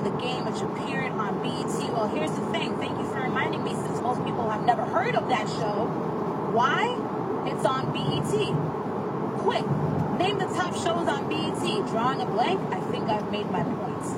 the game, which appeared on BET. Well, here's the thing. Thank you for reminding me, since most people have never heard of that show. Why? It's on BET. Quick, name the top shows on BET. Drawing a blank? I think I've made my points.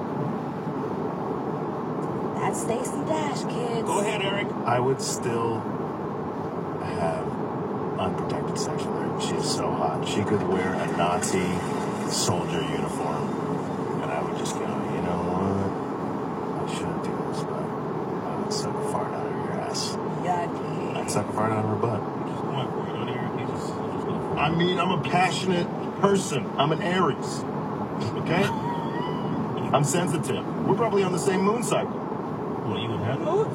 That's Stacey Dash, kids. Go ahead, Eric. I would still have unprotected sexual urge. She is so hot. She could wear a Nazi soldier uniform, and I would just go, you know what? I shouldn't do this, but I would suck a fart out of your ass. Yucky. I'd suck a fart out of her butt. Just going for it, don't Eric? You just go. I mean, I'm a passionate person. I'm an Aries. Okay? I'm sensitive. We're probably on the same moon cycle. Well, you would have Mood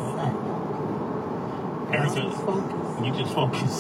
Eric says, you just focus.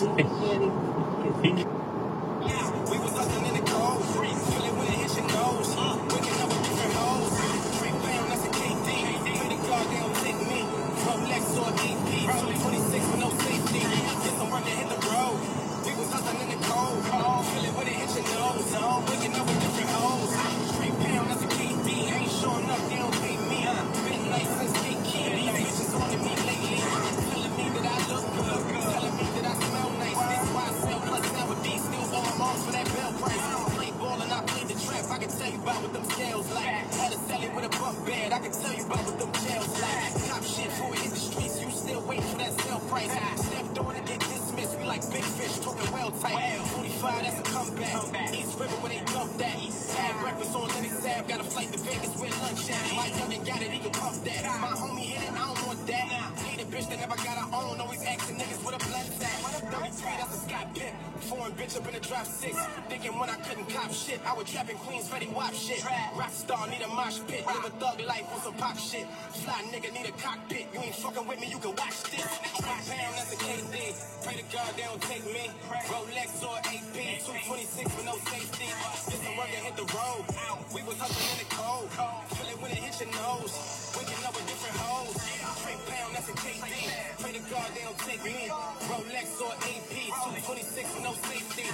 We was hustling in the cold, feeling when it hits your nose. Waking up with different hoes. 3 pound, that's a KD. Pray to God they don't take me. Rolex or EP, 226 with no safety. Get some run to hit the road. We was hustling in the cold, feeling when it hits your nose. Waking up with different hoes. 3 pound, that's a KD. Ain't showing up, they don't pay me. Been nice since KD. These bitches wanted me lately. Telling me that I look good. Telling me that I smell nice. That's why I sell plus nowadays. Still on my arms for that bell price. Play ball and I played the trap. I can tell you about what them scales like. Had a celly with a bump bed. I can tell you about what them jails like. Top shit before we hit the streets. You still waiting for that sale price. Stepped on and get dismissed. We like big fish talking well tight. 45, that's a comeback. East River where they dump that. Had breakfast on Lenny Sab. Got a flight to Vegas with lunch at. My youngin' got it, he can pump that. My homie hit it, I don't want that. Hate a bitch that never got her own. Always asking niggas with a blood sack. 33, that's a Scott Pitt. Foreign bitch up in the drop 6. Thinking when I couldn't cop shit, I was trapping Queens, Fetty Wap shit. Rockstar need a mosh pit. Live a thug life on some pop shit. Fly nigga need a cockpit. You ain't fucking with me, you can watch this. 3 pound, that's a KD. Pray to God they don't take me. Rolex or AP, 226 with no safety. Get some work and hit the road. We was hustling in the cold. Feel it when it hits your nose. Waking up with different hoes. 3 pound, that's a KD. Pray to God they don't take me. Rolex or AP, 226 with no safety.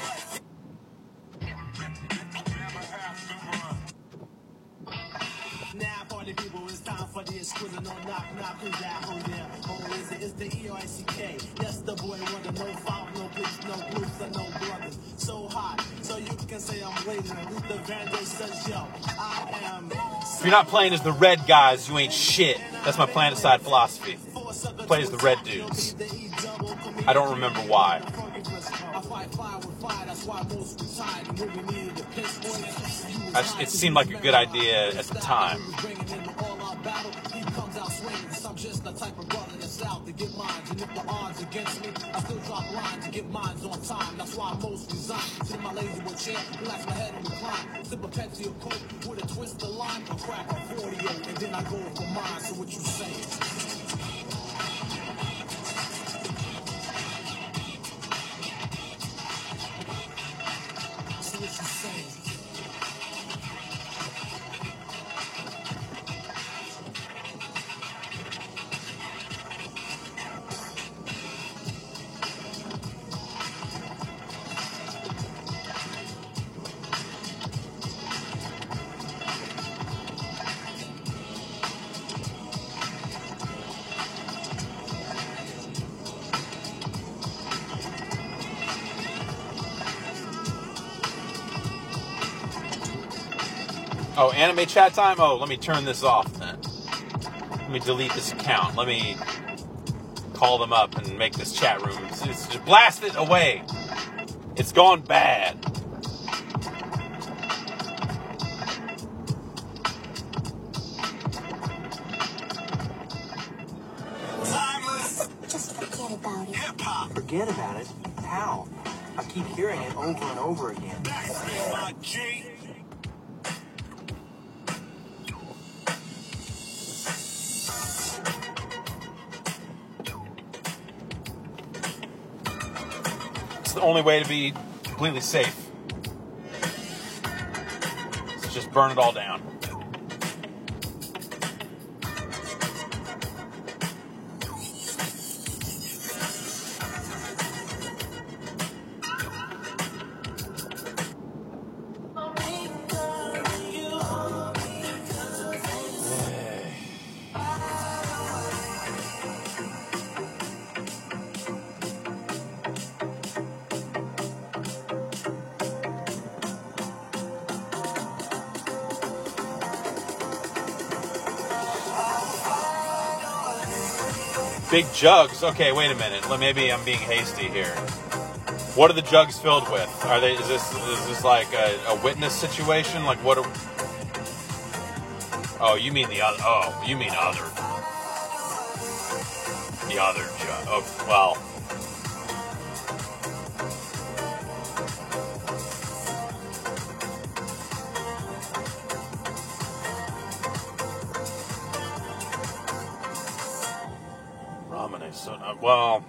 Now, party people, it's time for the exquisite, no knock, who's that, who there? Oh, is it? It's the E-O-I-C-K. Yes, the boy wonder, no foul, no bleach, no groups, and no brothers. So hot, so you can say I'm waiting. The Vandal says, yo, I am. If you're not playing as the red guys, you ain't shit. That's my planet side philosophy. Play as the red dudes. I don't remember why. It seemed like a good idea at the time. I'm just the type of brother that's out to get mines. And if the odds against me, I still drop lines to get mines on time. That's why I most resign. Sit in my lazy with chair, relax my head and recline. Sip a Pepsi or Coke with a twist of lime. A crack a 48, and then I go for mine. So what you saying? Oh, anime chat time? Oh, let me turn this off then. Let me delete this account. Let me call them up and make this chat room. Just blast it away. It's gone bad. Just forget about it. Hip-hop. Forget about it? How? I keep hearing it over and over again. That's my G. It's the only way to be completely safe. Let's just burn it all down. Big jugs. Okay, wait a minute. Maybe I'm being hasty here. What are the jugs filled with? Are they? Is this like a witness situation? Like what? Oh, you mean the other? Oh, you mean other? The other jug. Oh, well. Ramen. So well.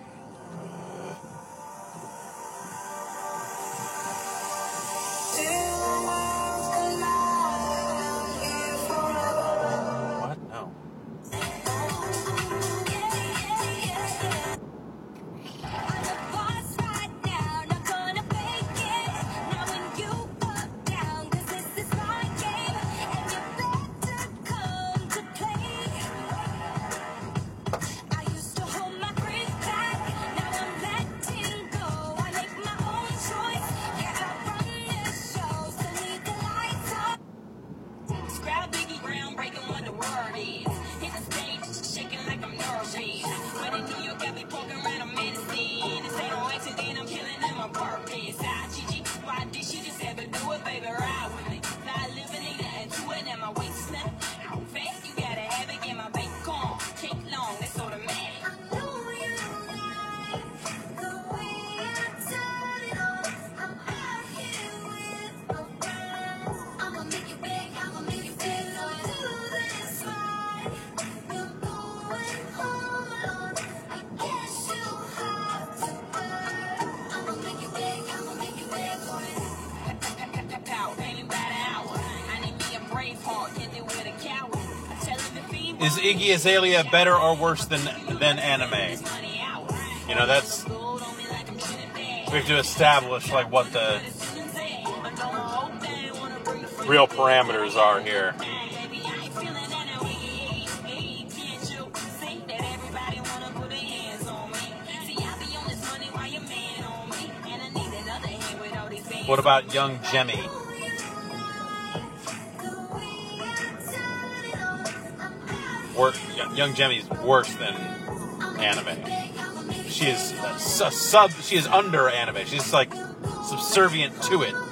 What? No. Is Iggy Azalea better or worse than anime? You know, that's... We have to establish, like, what the real parameters are here. What about Young Jemmy? Young Jemmy's worse than anime. She is she is under anime. She's like subservient to it.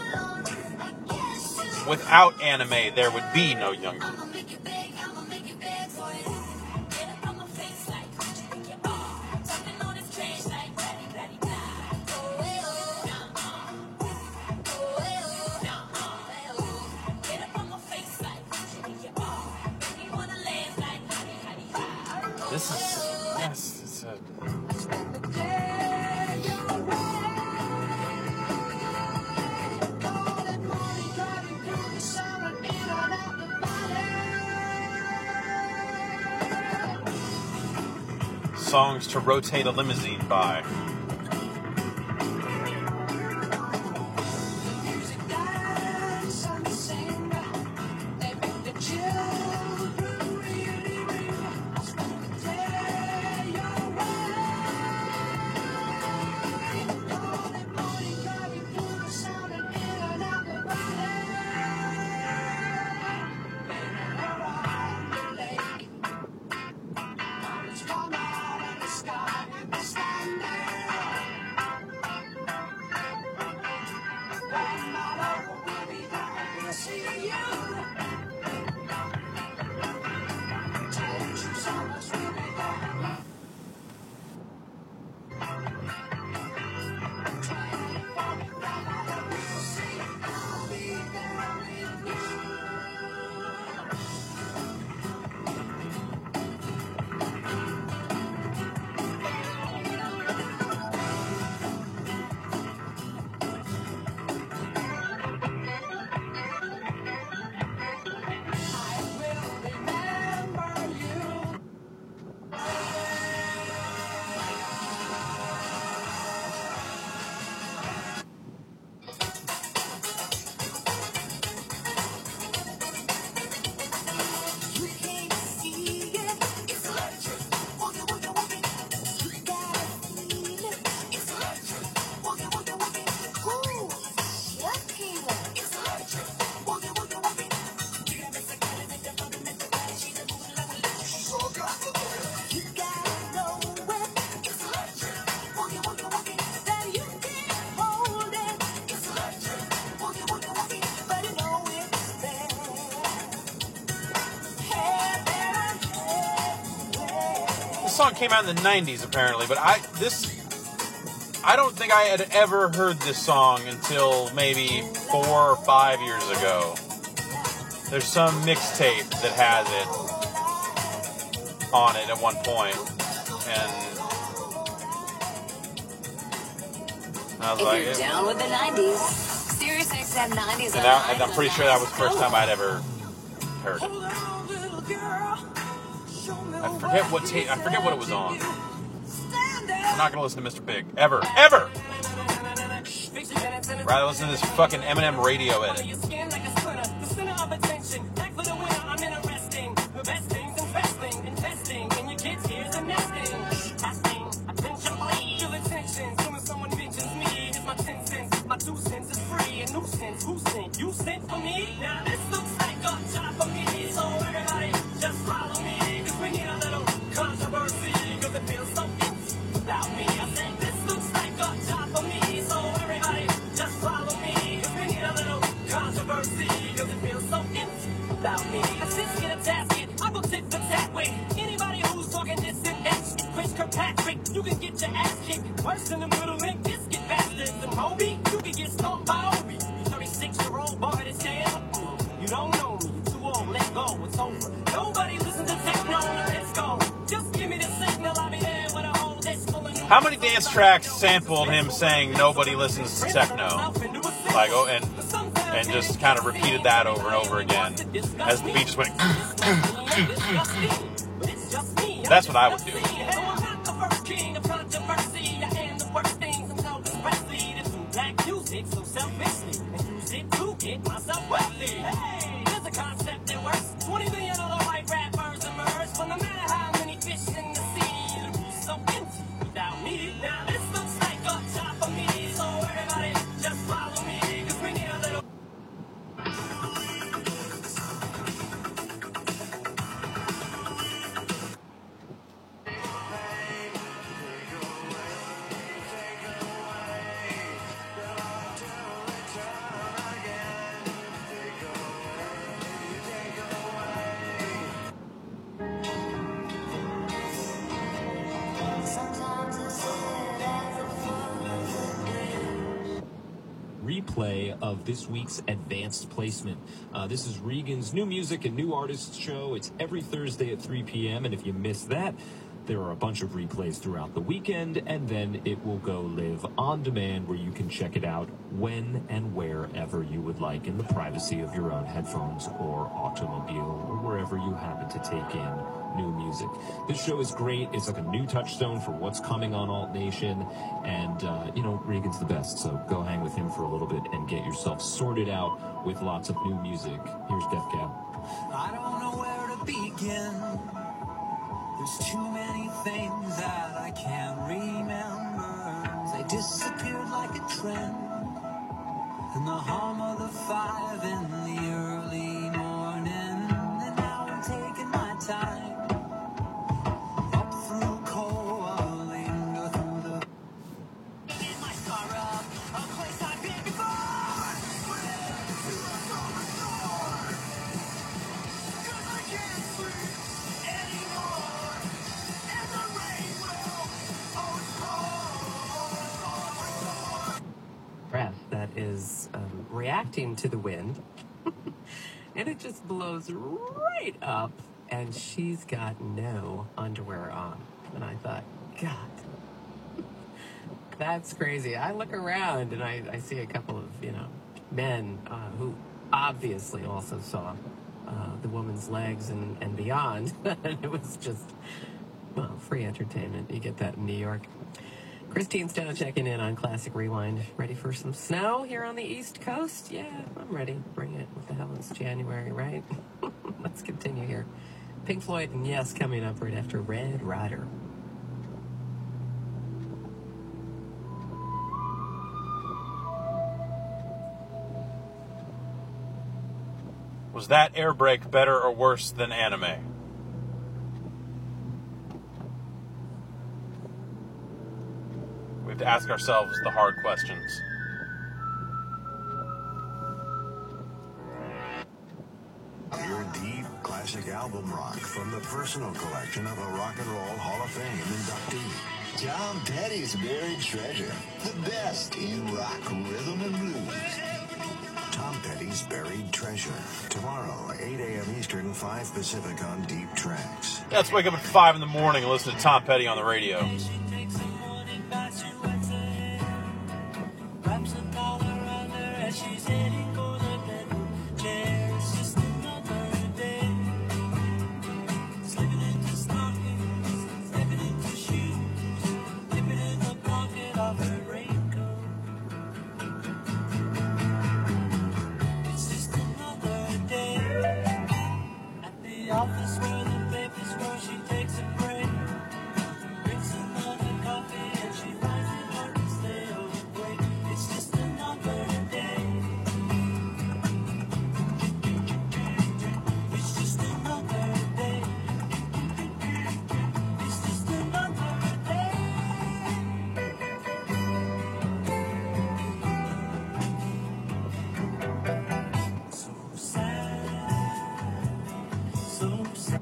Without anime, there would be no Young Jemmy. This is, yes, it's a... Songs to rotate a limousine by. song came out in the 90s, apparently, but I don't think I had ever heard this song until maybe 4 or 5 years ago. There's some mixtape that has it on it at one point, and I was like, if you're down with the 90s, Sirius XM 90s. And I'm pretty sure that was the first time I'd ever heard it. I forget what it was on. I'm not gonna listen to Mr. Big ever. Rather listen to this fucking Eminem radio edit. You sent for me, now this looks like a job for me. So everybody, just follow me, cause we need a little controversy, cause it feels so empty without me. I said this looks like a job for me. So everybody, just follow me, cause we need a little controversy, cause it feels so empty without me. I just get a tasket, I booked it the that way. Anybody who's talking this and that shit, Chris Kirkpatrick, you can get your ass kicked. Worse than the middle link, biscuit bastards and Hobie, you can get stomped by Obi. 36-year-old boy that's down. You don't know me, you're too old, let go, it's over. Nobody listen to techno, let's go. Just give me the signal, I'll be there with a whole disc full of new. How many dance tracks sampled him saying nobody listens to techno? Like, oh, and just kind of repeated that over and over again as the beat just went. That's what I would do. So selfishly, and use it to get myself wealthy. Hey, there's a concept that works. 20 million other white rappers emerge, but no matter how many fish in the sea, it'll be so empty without me. Now this looks like a job for me, so everybody just follow me, cause we need a little. Replay of this week's Advanced Placement. This is Regan's new music and new artists show. It's every Thursday at 3 p.m. And if you miss that, there are a bunch of replays throughout the weekend, and then it will go live on demand where you can check it out when and wherever you would like in the privacy of your own headphones or automobile or wherever you happen to take in new music. This show is great. It's like a new touchstone for what's coming on Alt Nation, and Regan's the best, so go hang with him for a little bit and get yourself sorted out with lots of new music. Here's Def Cab. I don't know where to begin. There's too many things that I can't remember. They disappeared like a trend. And the hum of the 5 in the early morning. And now I'm taking my time. Up through Coaling, go through the... In my star up, a place I've been before. Cause I can't sleep anymore. And the rain will always fall. Breath that is reacting to the wind, and it just blows right up, and she's got no underwear on. And I thought, God, that's crazy. I look around and I see a couple of men who obviously also saw the woman's legs and beyond. And it was just free entertainment. You get that in New York. Christine Stowe checking in on Classic Rewind. Ready for some snow here on the East Coast? Yeah, I'm ready. Bring it. What the hell? It's January, right? Let's continue here. Pink Floyd and Yes coming up right after Red Rider. Was that air brake better or worse than anime? We have to ask ourselves the hard questions. Pure deep classic classic album rock from the personal collection of a Rock and Roll Hall of Fame inductee. Tom Petty's Buried Treasure, the best in rock, rhythm, and blues. Tom Petty's Buried Treasure. Tomorrow, 8 a.m. Eastern, 5 Pacific on Deep Tracks. Yeah, let's wake up at 5 in the morning and listen to Tom Petty on the radio. Office where the papers where she takes a break, drinks another coffee and she finds it hard to stay awake. It's just another day. It's just another day. It's just another day. So sad. So sad.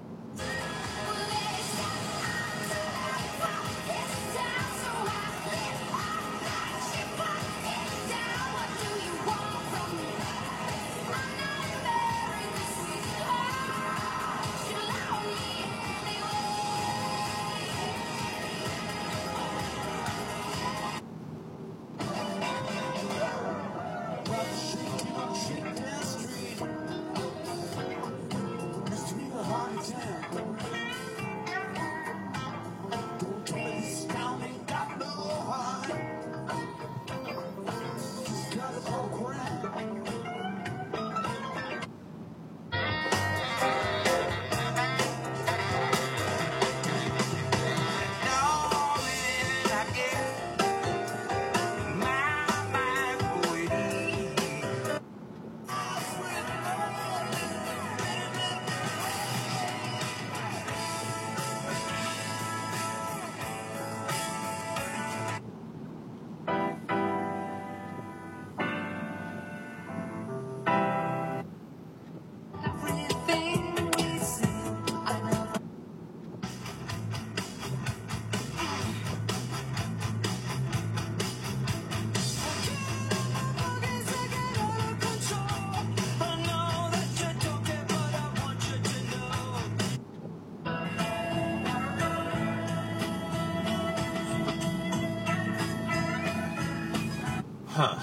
Huh.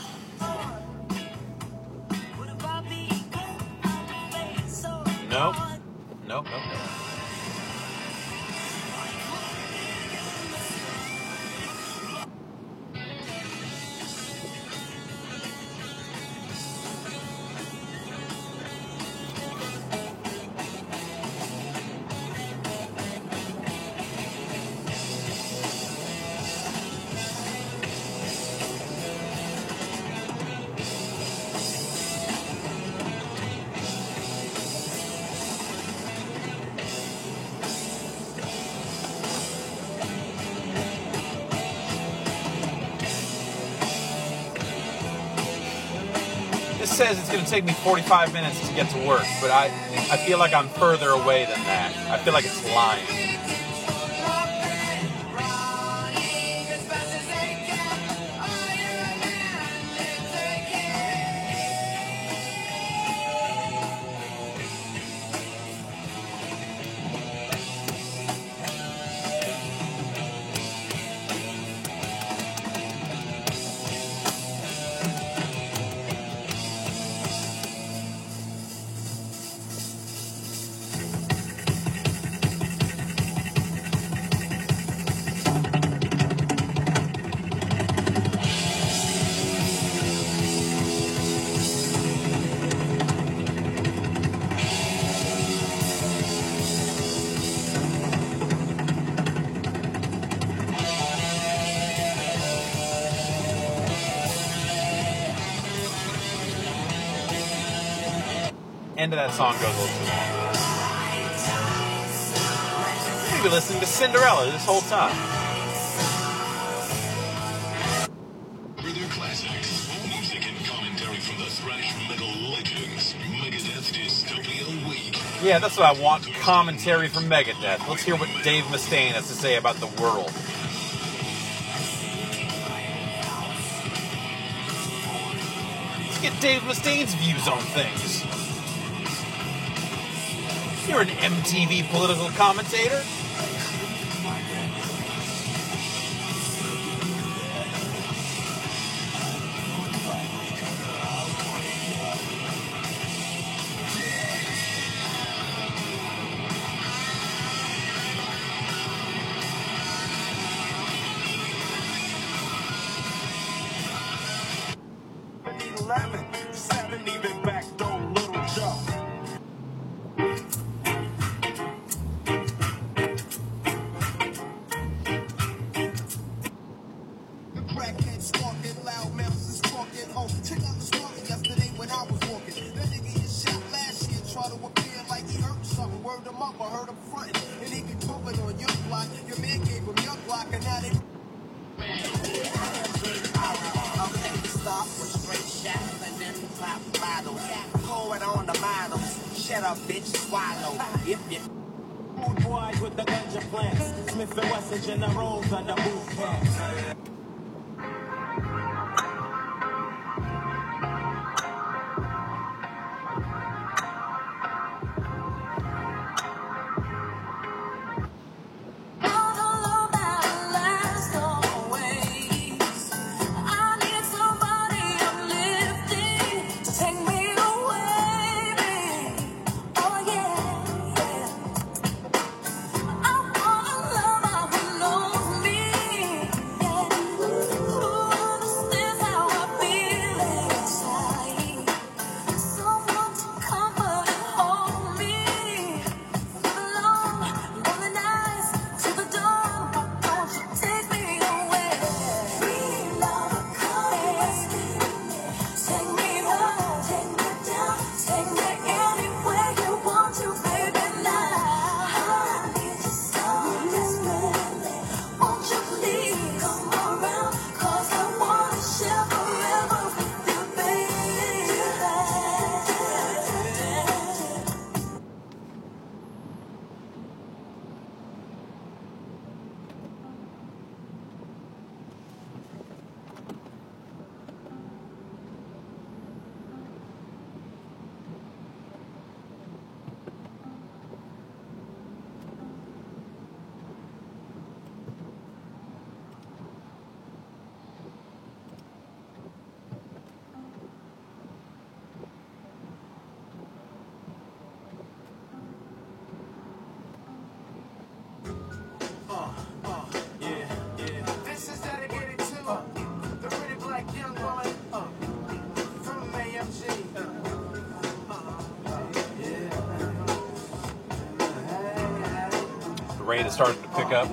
Nope. Nope. This says it's going to take me 45 minutes to get to work, but I feel like I'm further away than that. I feel like it's lying. End of that song goes a little too long. You've been listening to Cinderella this whole time. Further classics, music and commentary from the thrash metal legends. Megadeth Dystopia Week. Yeah, that's what I want. Commentary from Megadeth. Let's hear what Dave Mustaine has to say about the world. Let's get Dave Mustaine's views on things. You're an MTV political commentator. Shut up, bitch, swallow. Food boy with the ganja plants. Smith and Wesson generals and the boot camps. Rain is starting to pick up.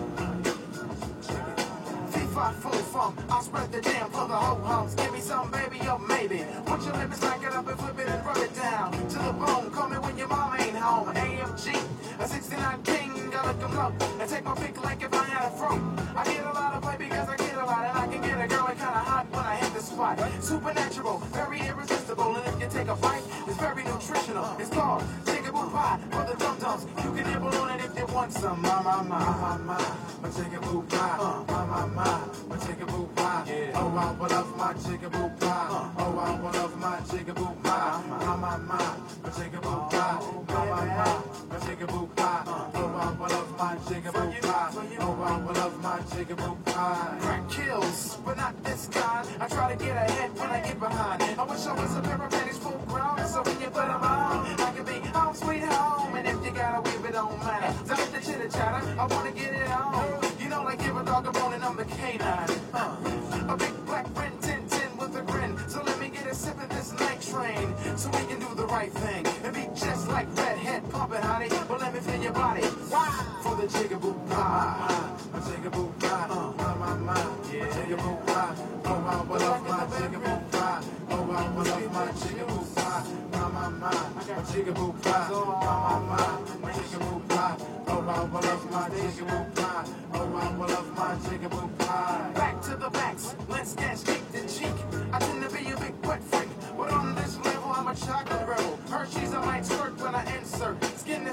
I'll spread the jam for the whole house. Give me some, baby, or maybe. Want your lips, back it up and flip it and rub it down to the bone. Call me when your mom ain't home. AMG, a 69 king, gotta come low and take my pick like if I had a fro. I get a lot of play because I get a lot, and I can get a girl kinda hot when I hit the spot. Supernatural, very irresistible, and if you take a bite, it's very nutritional. It's called Jigaboo Pie for the dum dums. You can nibble on it if you want some. My, my Jigaboo Pie. My Jigaboo Pie. Yeah. Oh, I will love my Jigaboo Pie. Oh, I will love my Jigaboo Pie. My Jigaboo Pie. My Jigaboo Pie. Oh, I will love my Jigaboo Pie. Oh, I will love my Jigaboo Pie. Crack kills, but not this kind. I try to get ahead when I get behind. I wish I was a paramedics full grown, so when you put them on, I can be home sweet home. And if you gotta weave it, don't matter. Stop the chitter chatter, I wanna get it on. You know, like give a dog a bone and I'm the canine. A big black Rin Tin with a grin. So let me get a sip of this night train, so we can do the right thing and be just like Redhead pumping, honey. But let me feel your body. Why? For the Jigaboo Pie. A Jigaboo Pie. My, yeah. Jigaboo Pie. Oh, I will love my Jigaboo Pie. Oh, I will love my Jigaboo Pie. My, Jigaboo Pie. My Jigaboo Pie. Oh, I will love my Jigaboo Pie. Oh, I will love my Jigaboo Pie. Back to the backs, let's get cheek to cheek. I tend to be a big butt freak, but on this level I'm a chocolate rebel. Hershey's on my skirt when I insert. Skin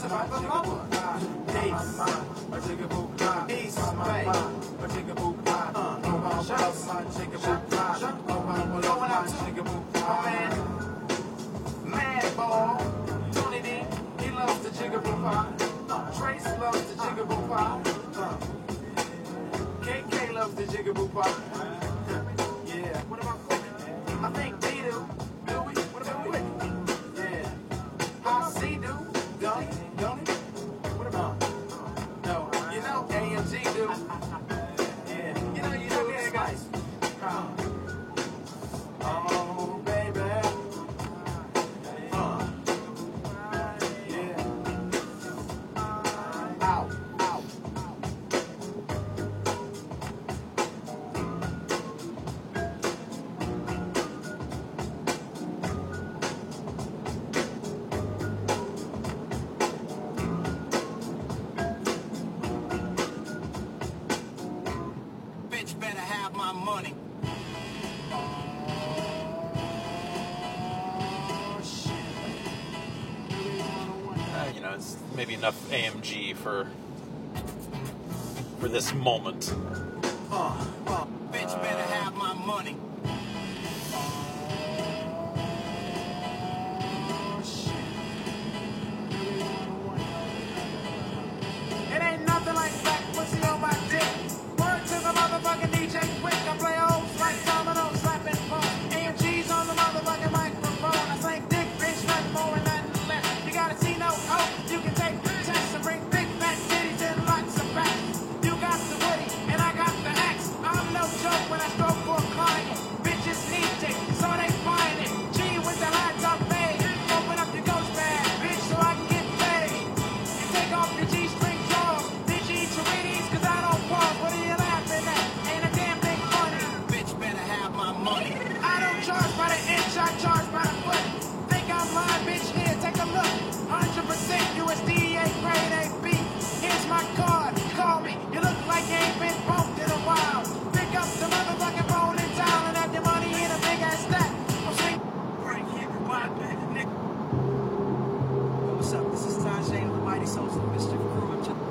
to my jigaboo. East, my jigaboo. East Bay, my jigaboo. Shots, my jigaboo. Going out to jigaboo. My man, Mad Ball. Tony D, he loves the jigaboo pie. Trace loves the jigaboo pie. KK loves the jigaboo pie. Yeah, what about Quick? I think they do. Do we? What about Quick? Yeah. I see do. Don't he? What about? No, you know AMG do. Yeah, you know it's nice. Oh, baby. Yeah. Ow. Bitch better have my money. You know, it's maybe enough AMG for this moment. Bitch better have my money. It ain't nothing like fat pussy on my dick. Word to the motherfucking DJ Quick. I play hoes like dominoes, slapping phone. AMG's on the motherfucking microphone. I say dick, bitch, nothing more and nothing less. You gotta see no hope. You can take the test and bring big fat titties and lots of facts. You got the woody and I got the axe. I'm no joke when I stroke for a client. Bitches need dick, so they find it. G with the high top fade. Open up your ghost bag, bitch, so I can get paid. And take off your G-string drawers. Did you eat your Wheaties? Cause I don't pause. What are you laughing at? Ain't a damn thing funny. Bitch better have my money. I don't charge by the inch, I charge by the foot. Think I'm lying, bitch, here, take a look. 100% USDA grade AB. Here's my card, call me. You look like you ain't been bumped in a while. Pick up the motherfucking phone in town and have your money in a big ass stack. I'm saying, right here, my bad, nigga. What's up? This is Tajay of the Mighty Souls of Mischief Crew. I'm just...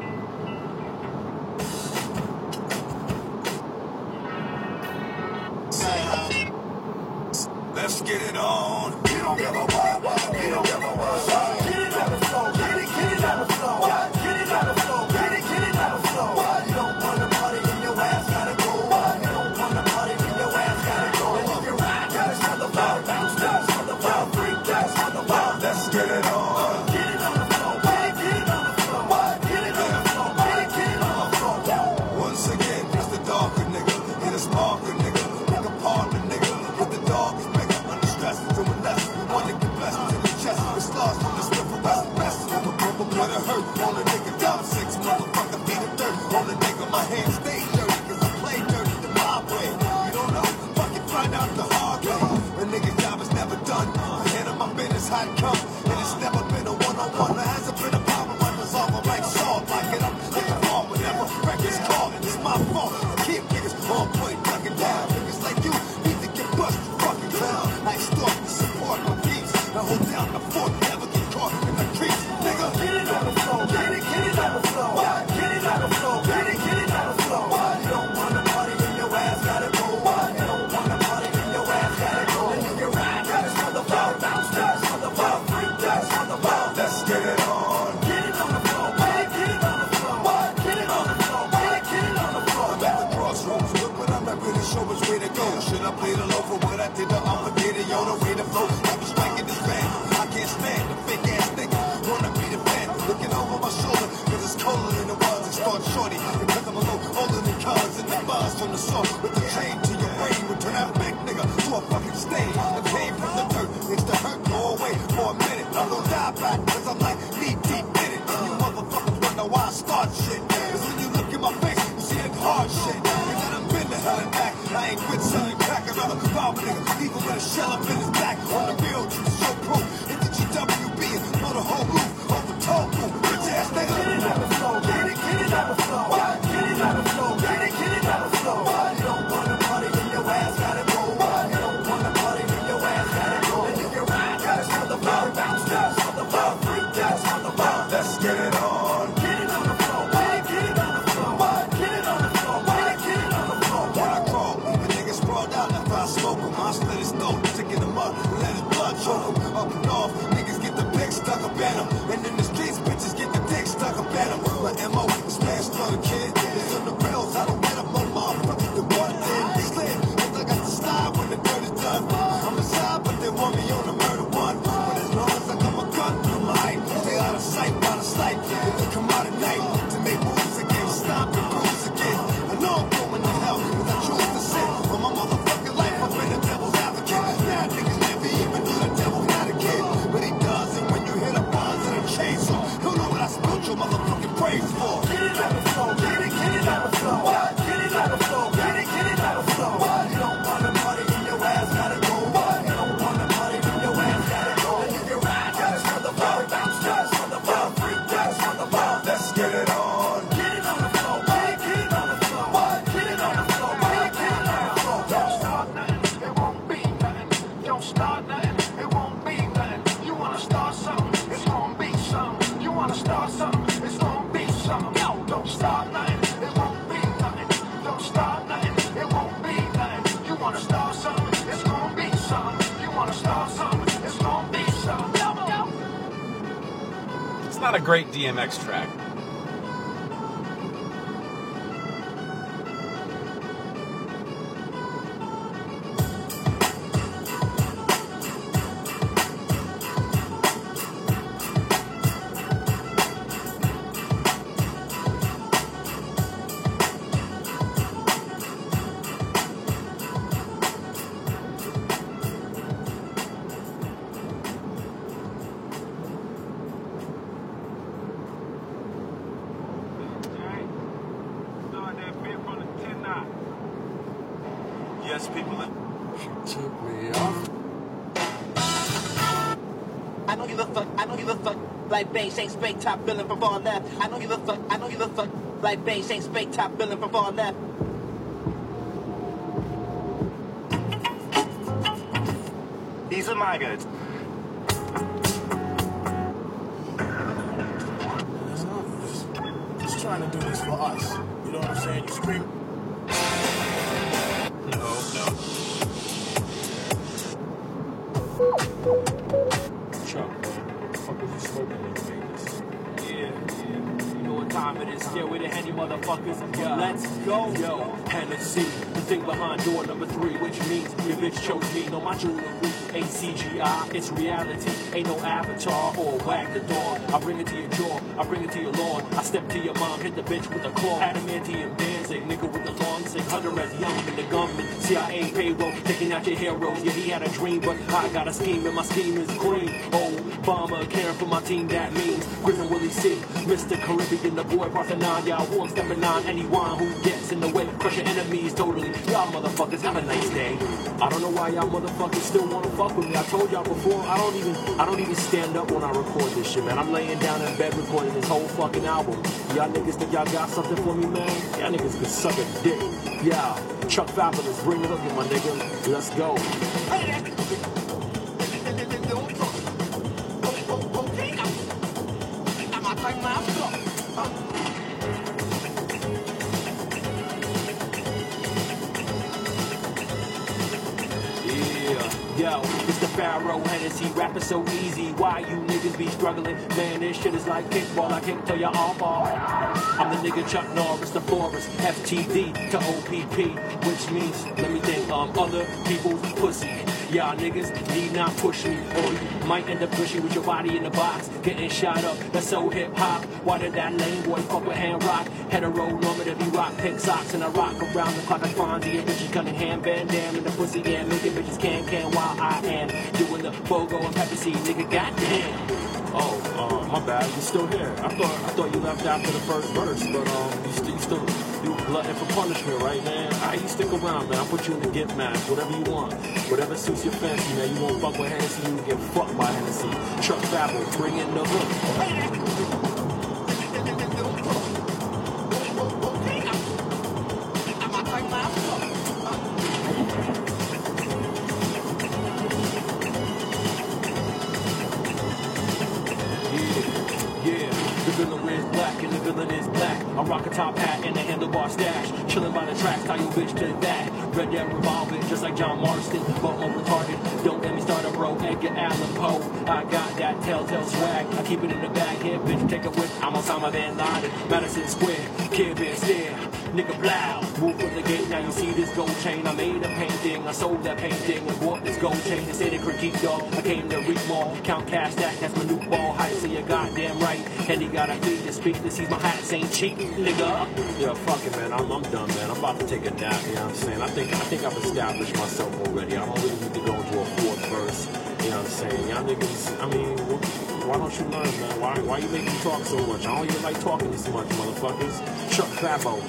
Let's get it on. You don't give a what? You don't give a what? Get it on the floor. Get it on the floor. Get it on the floor. Get it on the floor. You don't want to party, then your ass gotta go. You don't want to party, then your ass gotta go. And if you're right, that's on the floor. Bounce, that's on the floor. Freak, that's on the floor. Let's get it on. Get it on the floor. Get it on the floor. Get it on the floor. Get it on the floor. Once again, it's the darker nigga. It is marker nigga. Pick apart the nigga. With the darkest nigga. Under stress, doing less. We want to get blessed to the chest. It's lost from the strip of west. Best of a purple blood of hurt. All the nigga down 6 motherfucker beat the dirt. All the nigga my hands stay dirty. Cause I play dirty the mob way. You don't know, fucking find out the hard way. A nigga's job is never done. I handle my business how it come. And it's never been a one-on-one. There hasn't been a problem. I resolve it like salt. Like it up, like a ball. Whenever records call, it's my fault. I keep niggas on point, ducking down. Niggas like you need to get busted, fucking clown. I extort to support my peeps. Now hold down the fort, never get caught in the creeps. Nigga, get it on the floor. Get it on the floor. Get it on the floor. Get it on the floor. You don't want to party, then your ass gotta go. You don't want to party, then your ass gotta go. And if you're right, that's on the floor. Bounce, that's on the floor. Freak, that's on the floor. Let's get it on. Get it on the floor. Get it on the floor. Get it on the floor. Get it on the floor. I'm at the crossroads, look, but I'm not really sure which way to go. Should I play the low for what I did to Armageddon? Yo, the way to flow. I be striking this band. I can't stand the fake ass nigga. Wanna be the fan, looking over my shoulder, cause it's colder than it was. It's start shorty, because I'm a little older than colors and the bars from the soul. With the chain to your brain, would turn that big nigga to a fucking stain. The pain from the dirt makes the hurt go away for a minute. I'm gonna die back, cause I'm like knee deep in it. And you motherfuckers wonder why I start shit. Cause when you look in my face, you see that hard shit. And then I'm been to hell and back. I ain't quit selling crack, another foul nigga. Even with a shell up in his back. On the real, you so pro. Hit the GWB and blow the whole roof off the toe. Bitch ass nigga. Get it on the floor. Get it on the floor. Get it on the floor. Get it on the floor. You don't want to party, then your ass gotta go. You don't want to party, then your ass gotta go. And if you're right, that's on the floor. Bounce, that's on the floor. Freak, that's on the floor. Let's get it on. Get it on the floor. Get it on the floor. Get it on the floor. Get it on the floor. When I crawl, the niggas sprawled out after I smoke them. I split his throat, ticket him up, and let his blood choke him. Up and off, niggas get the pick stuck up at him. And in the streets, bitches get the dick stuck up at him. My M.O. is fast for the kid. It's on the rails, I don't get up on motherfuckers. The one thing slid, cause I got to slide when the dirt is done. I'm aside, but they want me on the murder one. But as long as I got my gun, I'm alright. Stay out of sight, out of sight. If they come out at night to make moves again, stop and bruise again. I know I'm going to hell, cause I choose to sin. For my motherfucking life, I've been a devil's advocate. Now niggas never even knew the devil had a kid. But he does, and when you hit a bars and a chainsaw, you know what I spilled your motherfucking praise for. Get it on the floor, get it on the floor. What? Get it on the floor, get it on the floor. What? You don't want the money in your ass, gotta go. What? You don't want the money in your ass, gotta go. And if you're right, just for the bar, bounce just for the bar, freak just for the bar. Let's get it on. Get it on the floor, get it on the floor. What? Get it on the floor, get it on the floor. Don't start nothing, it won't be nothing. Don't start nothing, it won't be nothing. You wanna start something, it's gonna be something. You wanna start something, it's gonna be something. Yo, don't start nothing, it won't be nothing. Don't start nothing, it won't be nothing. You wanna start something, it's gonna be something. You wanna start something, it's gonna be something. Yo. It's not a great DMX track. Yes, people. She took me off. I don't give a fuck, I don't give a fuck. Like bang, shank, spake, top billing from far left. I don't give a fuck, I don't give a fuck. Like bang, shank, spake, top billing from far left. These are my goods. Just trying to do this for us. You know what I'm saying? You scream. Chuck, what the fuck is you smoking when you made this? Yeah. You know what time it is? Yeah, we're the Henny motherfuckers. Yeah. Let's go. Yo, Hennessy. The thing behind door number 3, which means your bitch chose me. No, my jewelry ain't CGI, it's reality. Ain't no avatar or wag the dog. I bring it to your jaw, I bring it to your lawn. I step to your mom, hit the bitch with a claw. Adamantium dancing, nigga with the long say Hunter as young in the gunman. CIA payroll, taking out your heroes. Yeah, he had a dream, but I got a scheme, and my scheme is green. Oh, bomber, caring for my team, that means Griffin Willie C, Mr. Caribbean, the boy Parthenon. Y'all warm stepping on anyone who gets in the way. Crush your enemies totally. Y'all motherfuckers have a nice day. I don't know why y'all motherfuckers still wanna fuck with me. I told y'all before, I don't even stand up when I record this shit, man. I'm laying down in bed recording this whole fucking album. Y'all niggas think y'all got something for me, man? Y'all niggas could suck a dick. Yeah, Chuck Fabulous, bring it up here, my nigga. Let's go. Yo, it's the Pharaoh Hennessy, rapping so easy. Why you niggas be struggling? Man, this shit is like kickball. I can't tell y'all all. I'm the nigga Chuck Norris, the Forest, FTD to OPP, which means, let me think, other people's pussy. Y'all niggas need not push me, or you might end up pushing with your body in the box, getting shot up. That's so hip hop. Why did that lame boy fuck with hand rock? Hetero normative, he rock pink socks and I rock around the clock like Fonzie and bitches Cunningham, Van Dam in the pussy and making bitches can while I am doing the Bogo and Pepper Seed, nigga. Goddamn. Oh, my bad. You still here? I thought you left after the first verse, but you still glutton for punishment, right, man? Alright, you stick around, man. I'll put you in the gift match, whatever you want, whatever suits your fancy, man. You won't fuck with Hennessy, you get fucked by Hennessy. Chuck Fabble, bring in the hook. Yeah, The villain wears black and the villain is black. I rock a top hat and a handlebar stash. Chillin' by the tracks, tie your bitch to that. Red Dead revolving just like John Marston, but more retarded. Don't get me started, bro. Edgar Allan Poe. I got that telltale swag. I keep it in the bag here, bitch. Take it with. I'm Osama bin Laden. Madison Square, Kid Ben Stare. Nigga blow. Move from the gate, now you see this gold chain. I made a painting, I sold that painting. And bought this gold chain. They say they critique dog. I came to reap more. Count cash stack, that's my new ball height. So you're goddamn right. And he got a fee to speak to see my hats ain't cheap, nigga. Yeah, fuck it, man. I'm done, man. I'm about to take a nap, you know what I'm saying? I think I've established myself already. I don't really need to go into a fourth verse, you know what I'm saying? Y'all niggas, I mean, why don't you learn, man? Why you making me talk so much? I don't even like talking this much, motherfuckers. Chuck Fabo.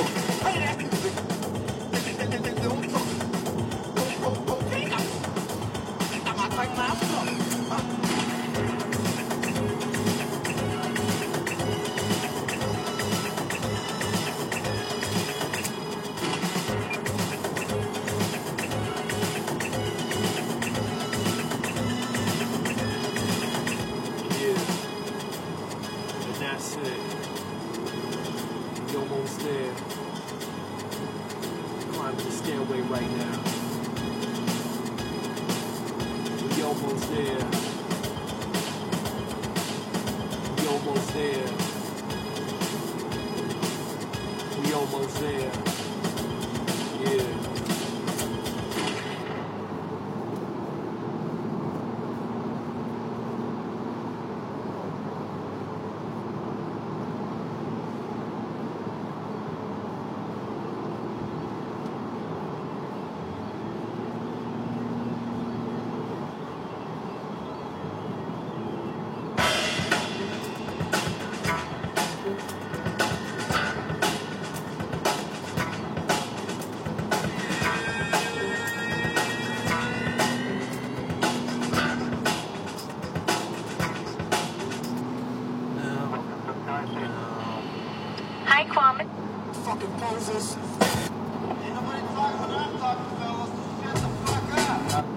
Hi, Kwame. Fucking poses. Ain't nobody talking when I'm talking, fellas. Shut the fuck up.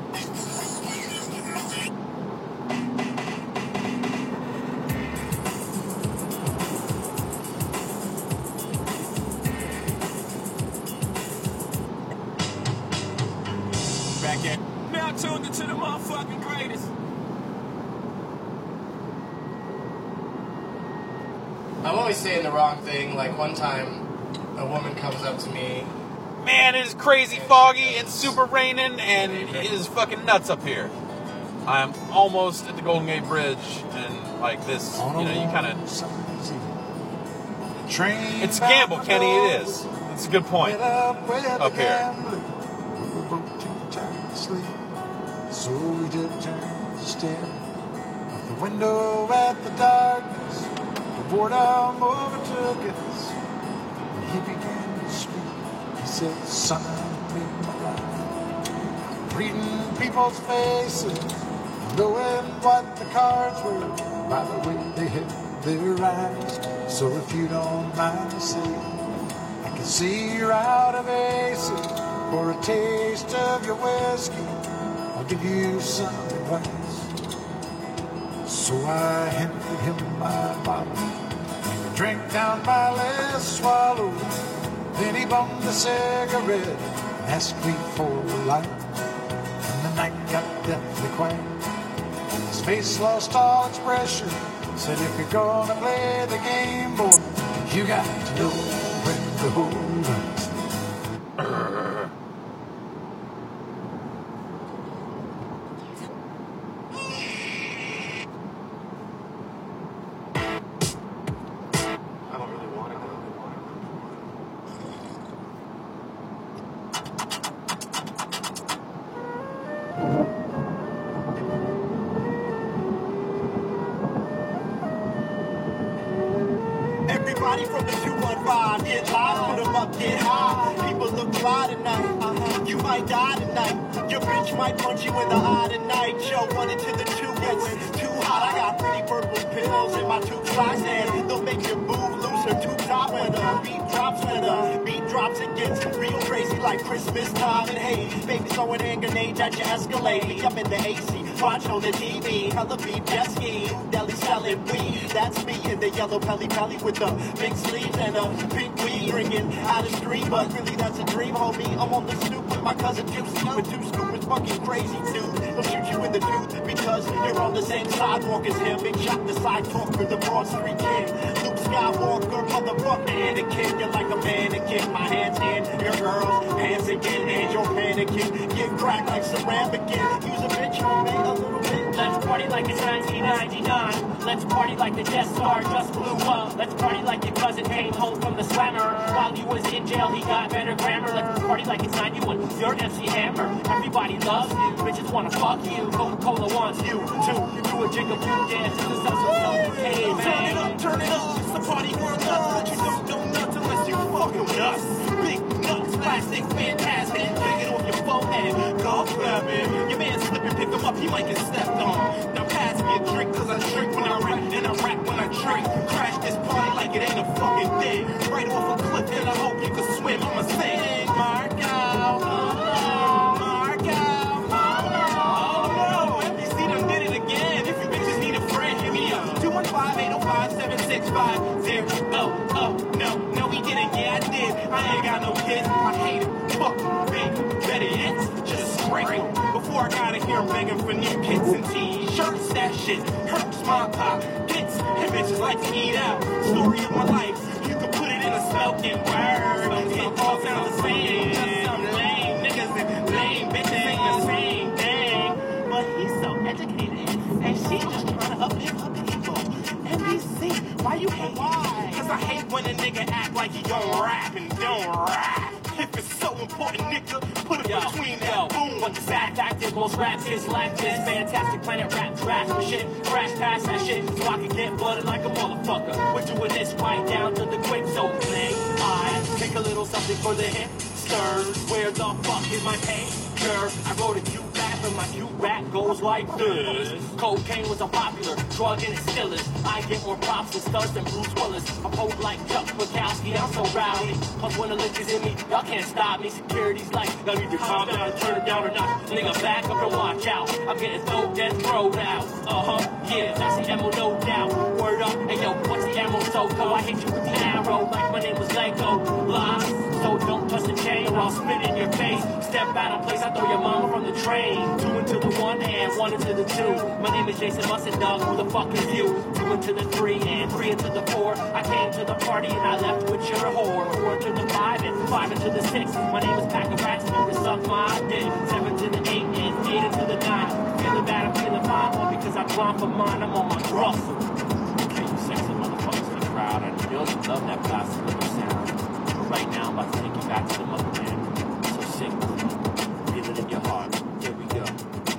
Back in. Now tuned into the motherfucking greatest. I'm always saying the wrong thing. Like one time, a woman comes up to me. Man, it is crazy foggy, it's super raining, and it is fucking nuts up here. I'm almost at the Golden Gate Bridge, and like this, you know, you kind of... It's a gamble, Kenny, it is. It's a good point. Up here. So we just turned to stare out the window at the darkness. The boredom overtook us. And he began to speak. He said, son, read my life. Reading people's faces, knowing what the cards were by the way they hit their eyes. So if you don't mind me saying, I can see you're out of aces. For a taste of your whiskey, I'll give you some advice. So I handed him my bottle, and he drank down my last swallow. Then he bummed a cigarette, and asked me for a light. And the night got deathly quiet. His face lost all expression. Said, if you're gonna play the game, boy, you got to know when to hold up. Everybody from the 215, get high, put them up, get high. People look fly tonight, you might die tonight. Your bitch might punch you in the eye tonight. Yo, 1 into the 2 gets too hot. I got pretty purple pills in my 2 slice, and they'll make your boob looser. 2 top when the beat drops, it gets real crazy like Christmas time. And hey, baby, throwing hand grenades at your Escalade. I'm in the AC. Watch on the TV, hella beef, jet ski, deli selling weed. That's me in the yellow pelly with the big sleeves and a pink weed drinking out of street. But really, that's a dream, homie. I'm on the stoop with my cousin Juicy, with two scoopers, fucking crazy, dude. He'll shoot you in the tooth because you're on the same sidewalk as him. Big shot the side talk with the Broad Street Kid. Luke Skywalker, motherfucker, Anakin. You're like a mannequin. My hands in your girl's hands again, and you're panicking. Get cracked like ceramic again. Use a bitch, homie, a little bit. Let's party like it's 1999. Let's party like the Death Star just blew up. Let's party like your cousin came home from the slammer. While he was in jail, he got better grammar. Let's party like it's 91. You're MC Hammer. Everybody loves you. Bitches wanna fuck you. Coca-Cola wants you too. You do a jigaboo dance. This is so hey, man. Turn it up. It's a party for us. But you don't know nuts unless you fucking with us. Big nuts, plastic, fantastic. Take it off your forehead. Golf grabbing. Your man slipping, pick him up. He might get stepped on. Now pass me a drink, cause I drink when I rap, and I rap when I drink. Crash this party like it ain't a fucking thing. Right off a cliff, and I hope you can swim. I'ma sing. Mark out, mark out, oh no. MPC done did it again. If you bitches need a friend, hit me up. 215-805-7650. Oh, no, he didn't. Yeah, I did. I ain't got no kids. I hate it. Fuck, big, better yet, just straight. Before I gotta hear him begging for new kits and t-shirts, that shit hurts my pockets. And bitches like to eat out. Story of my life, you can put it in a spoken word. It all sounds the same. Just some lame niggas and lame bitches ain't the same thing. But he's so educated, and she's just trying to uplift her people. NBC, why you hate? Why? Cause I hate when a nigga act like he gon' rap and don't rap. If it's so important, nigga, put it between that boom. But the sad fact is most raps is like this. Fantastic Planet rap trash for shit. Crash past that shit so I can get blooded like a motherfucker. We're doing this right down to the quick, so play. I take a little something for the hipsters. Where the fuck is my pager? I wrote a cute rap and my cute rap goes like this. Cocaine was a popular drug and it still is. I get more props and studs than Bruce Willis. I poke like Chuck Bukowski, I'm so rowdy. Plus when the lick is in me, y'all can't stop me. Security's like, y'all need to calm down, turn it down or not. Nigga, back up and watch out. I'm getting thrown, then thrown out. Yeah, that's the ammo, no doubt. Word up, hey yo, what's the ammo so cold? I hit you with the arrow like my name was Lego. Lies, so don't touch the chain or I'll spit in your face. Step out of place, I throw your mama from the train. 2 into the 1 and 1 into the 2. My name is Jason Mustard, dog, who the fuck is you? 2 into the 3 and 3 into the 4. I came to the party and I left with your whore. 4 to the 5 and 5 into the 6. My name is Pack of Rats and you can suck my dick. 7 to the 8 and 8 into the 9. Feeling bad, I'm feeling fine, all because I grind for mine, I'm on my Russell. Okay, you sexy motherfuckers in the crowd, I know you love that plastic little sound. But right now, I'm about to take you back to the motherland. So sing with me, feel it in your heart. Here we go.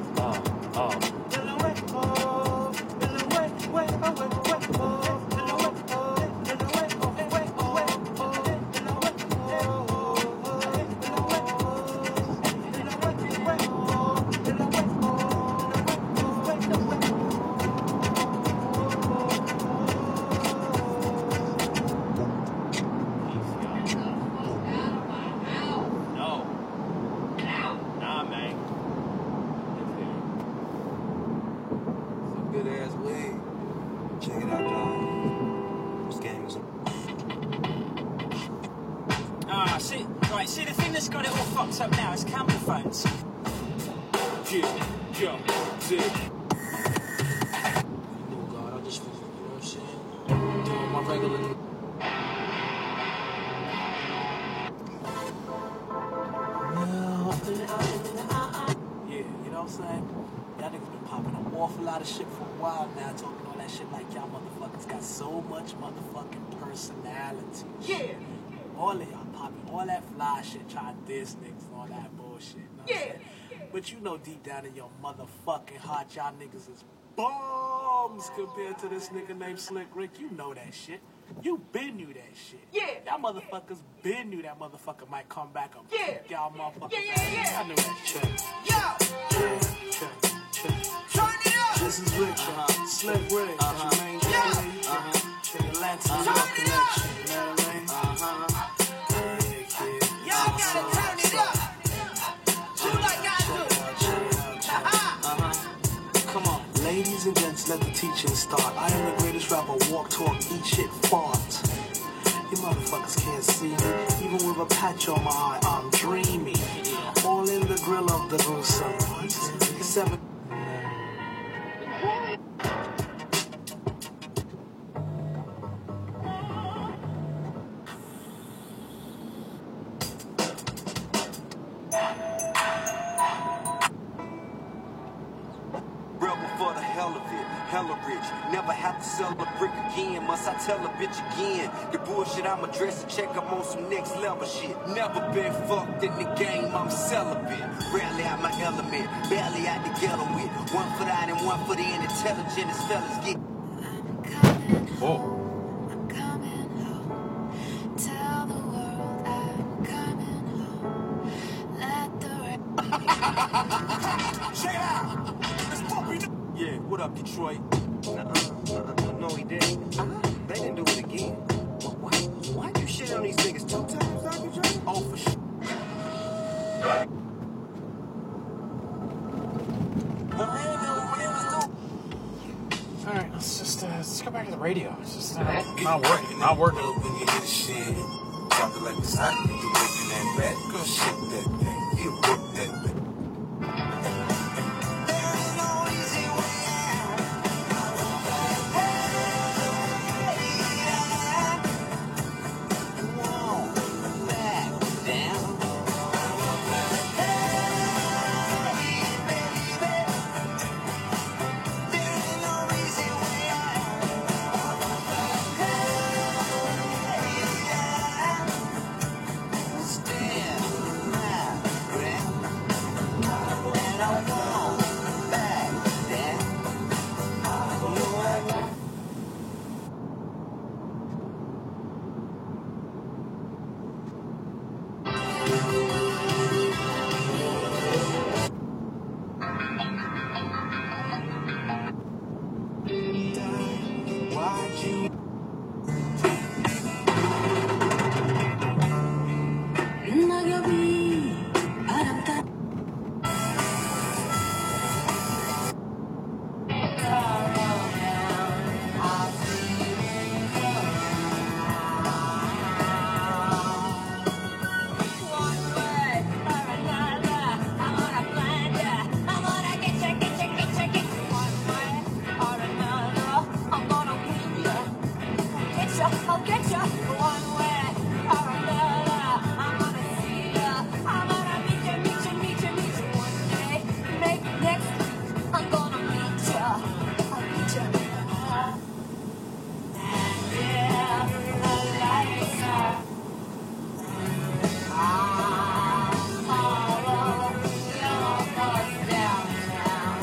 See, the thing that's got it all fucked up now is camera phones. God, I just, you know what I'm saying? Doing my regular. Yeah, you know what I'm saying? Y'all niggas been popping an awful lot of shit for a while now, talking all that shit like y'all motherfuckers got so much motherfucking personality. Yeah. All of y'all popping all that fly shit, trying to diss niggas and all that bullshit. You know what I'm saying? But you know deep down in your motherfucking heart, y'all niggas is bombs compared to this nigga named Slick Rick. You know that shit. You been knew that shit. Yeah. Y'all motherfuckers been knew that motherfucker might come back and kick y'all motherfuckers. Yeah. I knew that shit. Check. Turn it up. This is Rick, Slick Rick. That's your main thing. Check Atlanta, New York connection. You know what I mean? Y'all gotta turn it up. Do like I do. kitchen start. I am the greatest rapper, walk, talk, eat shit, fart. You motherfuckers can't see me. Even with a patch on my eye, I'm dreamy. All in the grill of the gruesome. 7. Rebel for the hell of it, hella rich. Never have to sell a brick again. Must I tell a bitch again? The bullshit I'm addressing, check I'm on some next level shit. Never been fucked in the game, I'm celibate. Rarely out my element, barely out the ghetto with. 1 foot out and 1 foot in, intelligent as fellas get. Oh. Tell the world I'm coming home. Let the Check it out! Yeah, what up, Detroit? No, he didn't. They didn't do it again. Why'd you shit on these niggas 2 times, Dr. Dre? Oh, for sure. All right, let's go back to the radio. It's just not working. Not working. When you hear the shit, talking like this hot nigga making that back, go shake that thing. You work that thing. I'll get ya one way or another. I'm gonna see ya. I'm gonna meet ya one day. Maybe next week I'm gonna meet ya. I'll meet ya. And if the lights are follow your thoughts downtown.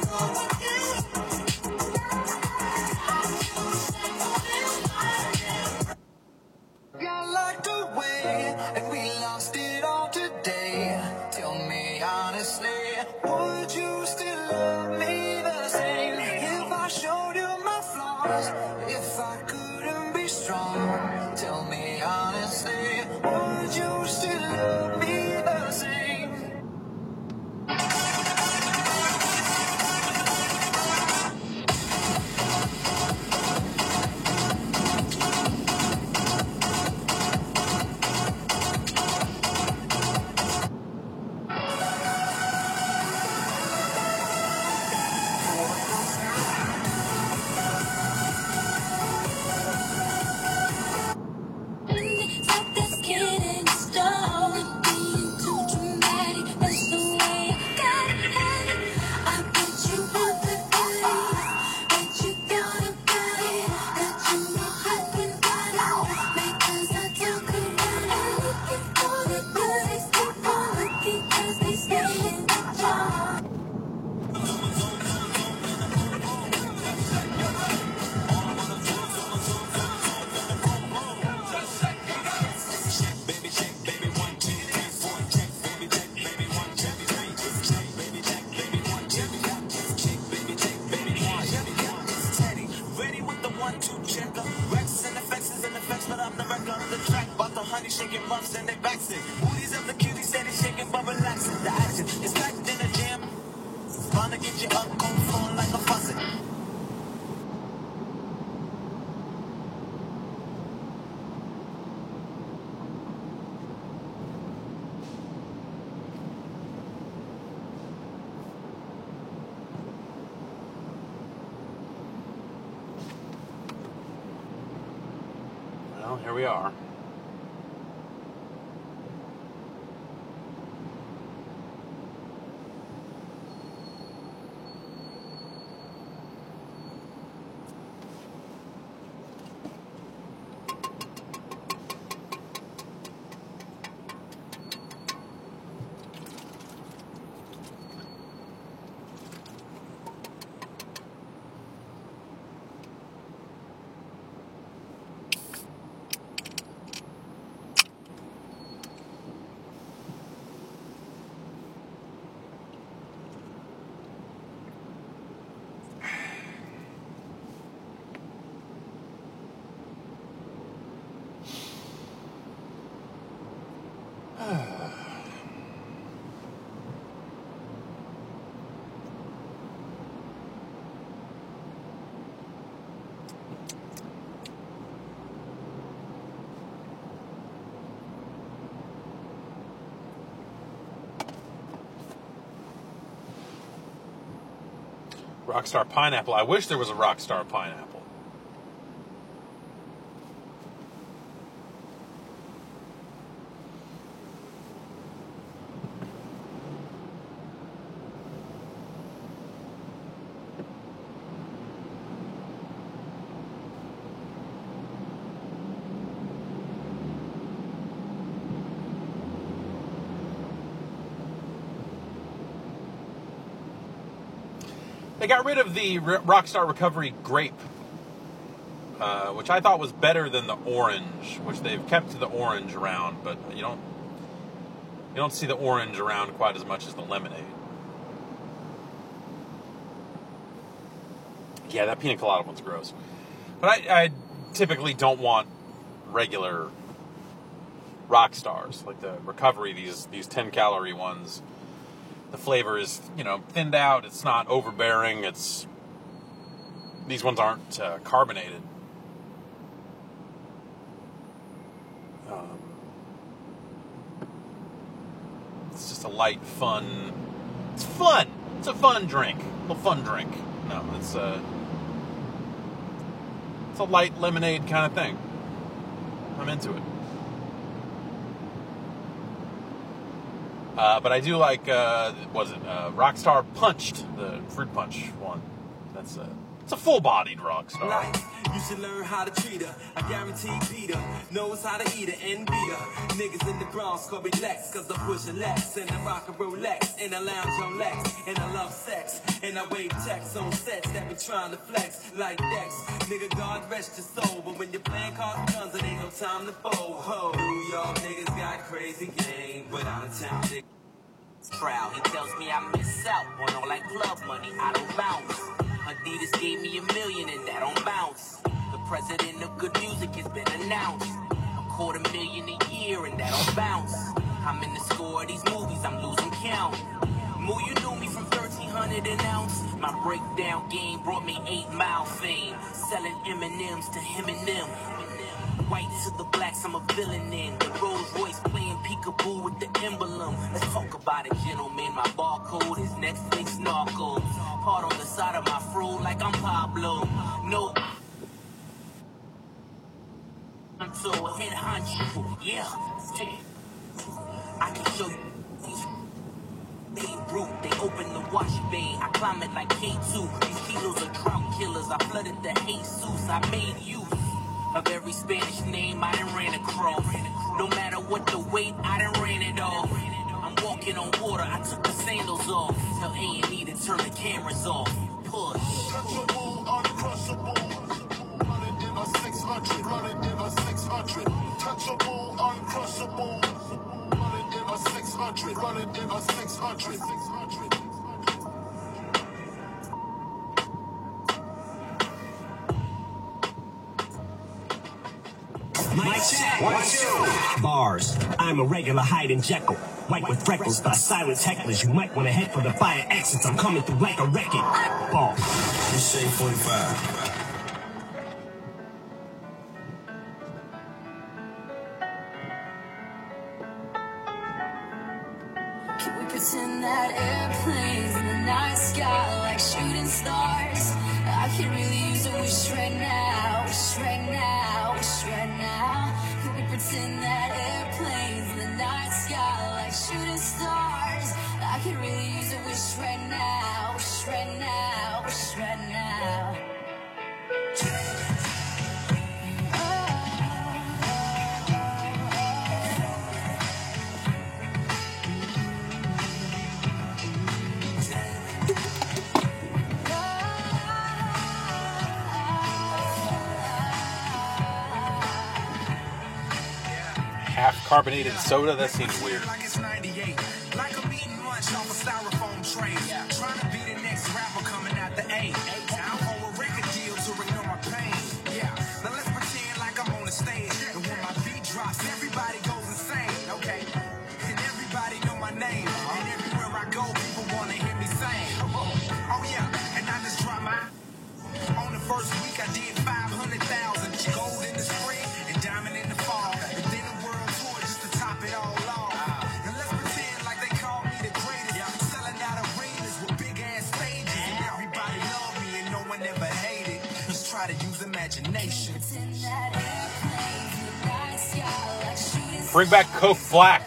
Got locked away, and we lost it all today. Tell me honestly, would you still love me the same if I showed you my flaws? If I couldn't be strong, tell me honestly, would you still love me the same? Ready with the 1-2 checker. Rex and effects and effects, but I'm the wreck of the track. Bought the honey shaking muffs and they vaccine. Booties of the cuties steady shaking but relaxing. The action is packed in a jam. It's bound to get you up, cold flowing like a faucet. Well, here we are. Rockstar Pineapple. I wish there was a Rockstar Pineapple. They got rid of the Rockstar Recovery Grape, which I thought was better than the orange, which they've kept the orange around, but you don't see the orange around quite as much as the lemonade. Yeah, that pina colada one's gross. But I typically don't want regular Rockstars, like the Recovery, these 10-calorie ones. The flavor is, thinned out. It's not overbearing. These ones aren't carbonated. It's just a light, fun. It's fun. It's a fun drink. A fun drink. No, it's a light lemonade kind of thing. I'm into it. But I do like, Rockstar Punched, the fruit punch one. That's It's a full-bodied rock star. Life, you should learn how to treat her. I guarantee Peter knows how to eat her and beat her. Niggas in the Bronx call me Lex, cause I push a Lex. And I rock a Rolex, and I lounge on Lex. And I love sex, and I wave checks on sets that be trying to flex like Dex. Nigga, God rest your soul, but when you're playing cards and guns, it ain't no time to fold. Ho, New York niggas got crazy game, but out of town niggas proud. He tells me I miss out on all that glove money. I don't bounce. Adidas gave me $1 million and that don't bounce. The president of good music has been announced. $250,000 a year and that don't bounce. I'm in the score of these movies, I'm losing count. Moo, you knew me from 1300 an ounce. My breakdown game brought me 8 Mile fame. Selling M&Ms to him and them. White to the blacks, I'm a villain in. The Rolls Royce playing peekaboo with the emblem. Let's talk about it, gentlemen. My barcode is Netflix Narcos. Heart on the side of my fro like I'm Pablo. No. I'm so head honcho. Yeah. I can show you. They broke, they open the wash bay. I climb it like K2. These kilos are drought killers. I flooded the Jesus. I made use of every Spanish name I done ran across. No matter what the weight, I done ran it off. I'm walking on water, I took the sandals off. Tell A&E to turn the cameras off. Push. Touchable, uncrushable. Running in a 600. Running in a 600. Touchable, uncrushable. Running in a 600. Running in a 600. 600. Mic check. 1, 2. Bars. I'm a regular Hyde and Jekyll. White with freckles by silent hecklers. You might want to head for the fire exits. I'm coming through like a wreck-it. Ball. This Shade 45. Can we pretend that airplanes in the night sky like shooting stars? I could really use a wish right now, wish right now, wish right now. Can we pretend that airplanes in the night sky like shooting stars? I could really use a wish right now, wish right now, wish right now. Half carbonated soda? That seems weird. Like it's 98. Like I'm eating lunch off a styrofoam tray. Trying to be the next rapper coming out the A. I'll hold a record deal to ignore my pain. Yeah. Now let's pretend like I'm on the stage. And when my beat drops, everybody goes insane. Okay. And everybody know my name. And everywhere I go, people want to hear me sing. Oh yeah. And I just dropped my... On the first week, I did 500,000. Gold in the spring and diamond in the fall. And then a world tour just to top it all off. And let's pretend like they call me the greatest. Selling out arenas with big ass stages. And everybody love me and no one ever hated. Just try to use imagination. Bring back Coke Black.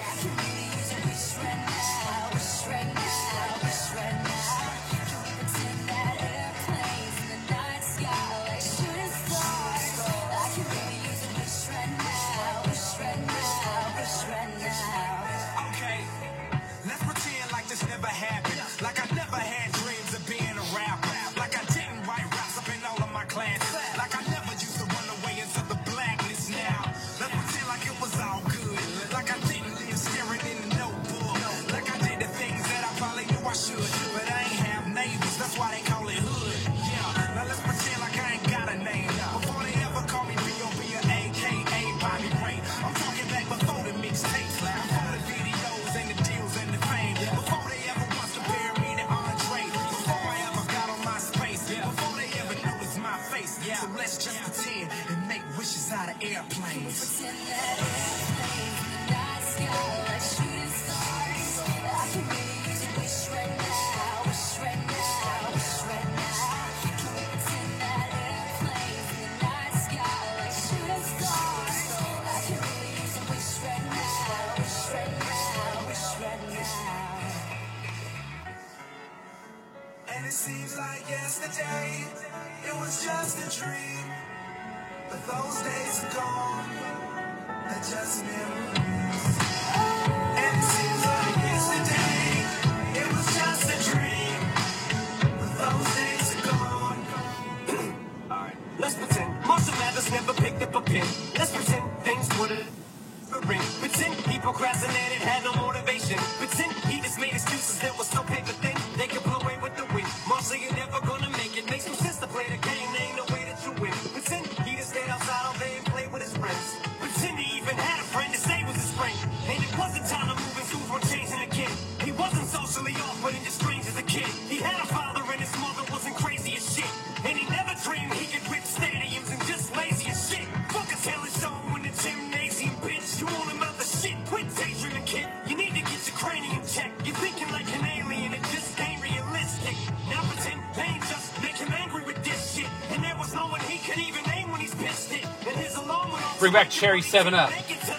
seems like yesterday, it was just a dream. But those days are gone, they're just memories. And it seems like yesterday, it was just a dream. But those days are gone. Alright, let's pretend Marshall Mathers never picked up a pen. Let's pretend things would've been. Pretend he procrastinated, had no motivation. Pretend he just made excuses, there was no paper thing. They could blow away with the wind. Marshall, you're never gonna make it. Makes no sense to play the game, there ain't no way that you win. Pretend he just stayed outside all day and played with his friends. Pretend he even had a friend to stay with his friend. And it wasn't time to move, and schools were changing again. He wasn't socially awkward and just strange as a kid. He had a father and his mother wasn't crazy as shit. And he never dreamed he could rip stadiums and just lazy as shit. Fuck a talent show in the gymnasium, bitch. You want him out the shit, quit daydreaming, kid. You need to get your cranium checked. You're thinking like an alien, it just ain't realistic. Now pretend pain just make him angry with this shit. And there was no one he could even name when he's pissed it. And his alarm went off. Bring back Cherry 7-Up.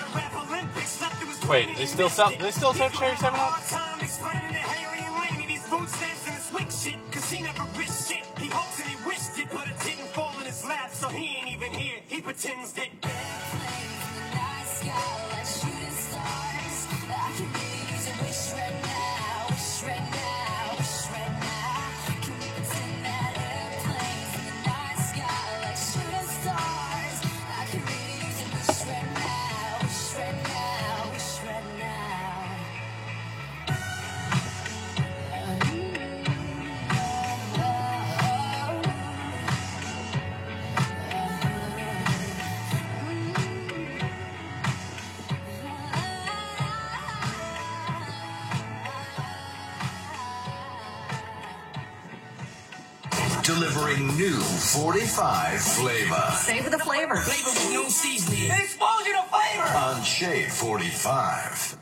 Wait, they still sell Cherry 7-Up? He hopes and he wished it, but it didn't fall in his lap, so he ain't even here. He pretends that. Delivering new 45 flavor. Savor the flavor. Flavor with no seasoning. It exposes you to flavor. On Shade 45.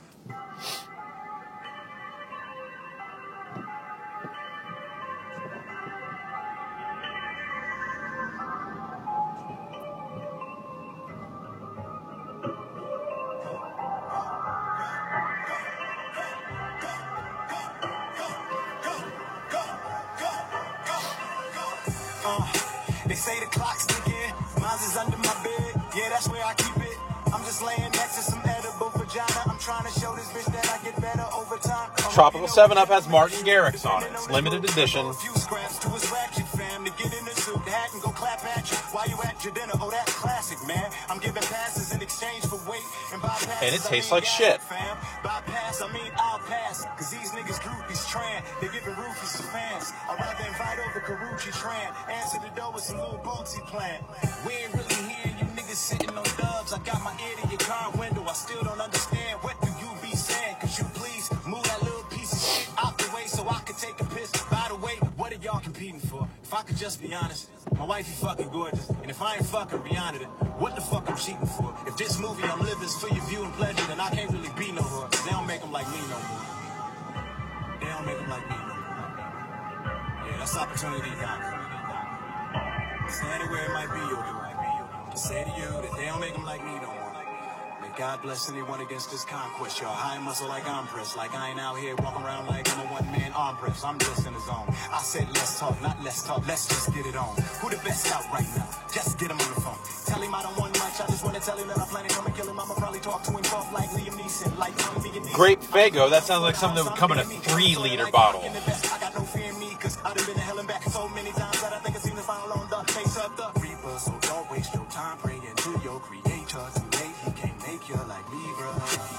They say the clock's ticking, mine's is under my bed. Yeah, that's where I keep it. I'm just laying next to some edible vagina. I'm trying to show this bitch that I get better over time. Tropical 7-Up has Martin Garrix on it. It's limited edition. A few scraps to his ratchet fam to get in the suit, the hat, and go clap at you while you at your dinner. Oh, that's classic, man. I'm giving passes in exchange for weight and bypass. And it tastes like shit. Fam. Bypass, I mean I'll pass. Cause these niggas groupies tran. They giving roofies to fans. I'd rather invite over Karuchi Tran. Answer the door with some little bootsy plan. We ain't really hearing you niggas sitting on dubs. I got my ear to your car window. I still don't understand. What do you be saying? Could you please move that little piece of shit out the way so I can take a piss? By the way, what are y'all competing for? If I could just be honest, my wife is fucking gorgeous. And if I ain't fucking Rihanna, then what the fuck I'm cheating for? If this movie I'm living is for your view and pleasure, then I can't really be no more. Cause they don't make them like me no more. They don't make them like me no more. Yeah, that's opportunity knocking. Stand where it might be your door. Say to you that they don't make them like me no more. May God bless anyone against this conquest, y'all. High muscle like I'm pressed. Like I ain't out here walking around like I'm a one-man arm press. I'm just in the zone. I said let's talk, not let's talk. Let's just get it on. Who the best out right now? Just get him on the phone. Tell him I don't want much. I just want to tell him that I plan to come and kill him. I'ma probably talk to him off like Liam Neeson. Like Grape Fago, that sounds like something that would come in a 3-liter bottle. I got no fear in me, cause I've been to hell and back so many times that I think I seem to fall on the face of the reaper. So don't waste your time praying to your creator. Too late, he can't make you like Libra.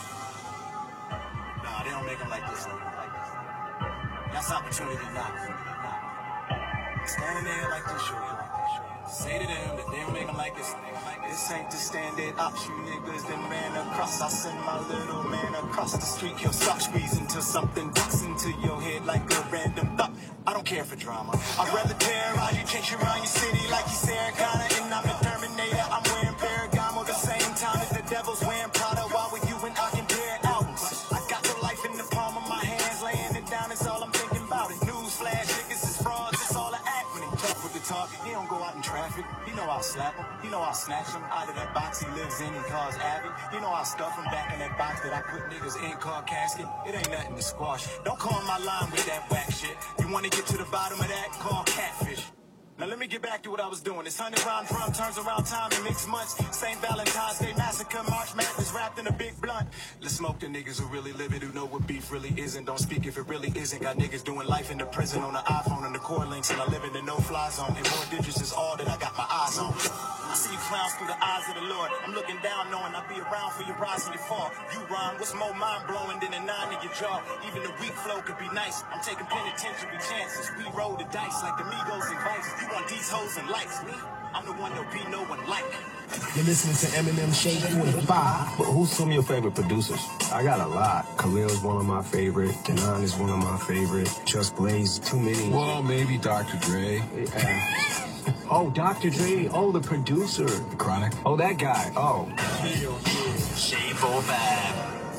Nah, they don't make them like this. That's opportunity knocking. Standing there like this, say to them that they don't make them like this. This ain't the standard ops, you niggas then ran across. I send my little man across the street. He'll stop squeezing till something ducks into your head like a random thought. I don't care for drama. I'd rather terrorize you, chase you around your city like you Sarah Connor. And I'm a Terminator, I'm wearing Ferragamo the same time that the devil's wearing Prada. While with you and I compare albums. I got the life in the palm of my hands, laying it down, it's all I'm thinking about it. Newsflash, niggas is frauds, it's all an act. When he talk with the talk, he don't go out and track. graphic. He know I'll slap him. He know I'll snatch him out of that box he lives in and cause havoc. He know I'll stuff him back in that box that I put niggas in car casket. It ain't nothing to squash. Don't call my line with that whack shit. You want to get to the bottom of that? Call catfish. Now let me get back to what I was doing. This 100-round drum turns around time in mixed months. St. Valentine's Day massacre, March Madness wrapped in a big blunt. Let's smoke the niggas who really live it, who know what beef really isn't. Don't speak if it really isn't. Got niggas doing life in the prison on the iPhone and the core links, and I live in the no-fly zone. And more digits is all that I got my eyes on. I see you clowns through the eyes of the Lord. I'm looking down knowing I'll be around for your rise and your fall. You rhyme, what's more mind-blowing than a 9 in your jaw? Even the weak flow could be nice. I'm taking penitentiary chances. We roll the dice like the Migos and Vice. You want these hoes and lights. Me, I'm the one there'll be no one like. You're listening to Eminem Shade 25. But who's some of your favorite producers? I got a lot. Khalil's one of my favorite. Denon is one of my favorite. Just Blaze, too many. Well, maybe Dr. Dre. Oh, Dr. Dre. Oh, the producer. Chronic. Oh, that guy. Oh. Shade 45.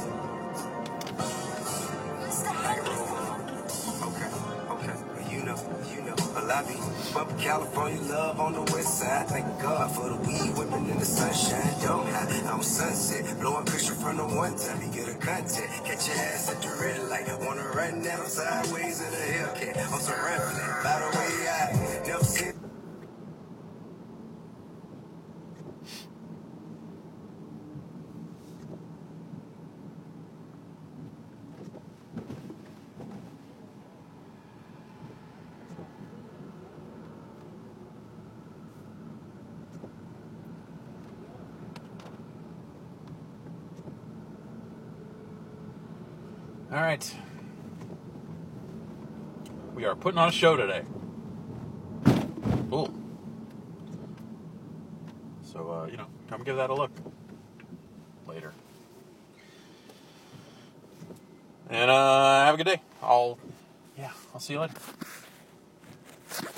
I be bumping California love on the west side. Thank God for the weed whipping in the sunshine. Don't hide, I'm sunset, blowing picture from the one time you get a contact. Catch your ass at the red light. Wanna run down sideways in a Hellcat. I'm surrounded by the way I never seen. All right. We are putting on a show today. Cool. So, come give that a look later. And have a good day. I'll see you later.